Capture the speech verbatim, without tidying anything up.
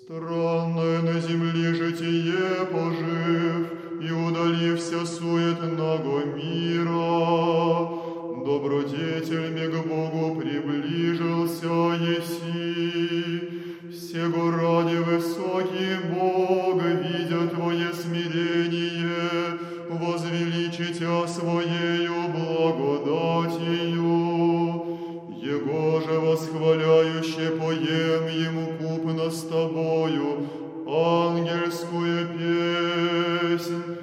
Странное на земле житие пожив, и удалився суетного мира, добродетельми к Богу приближился еси. Сего ради высокий Бог, видя твое смирение, возвеличитя своею благодатью. Его же восхваляюще поем ему купно с тобою ангельскую песнь.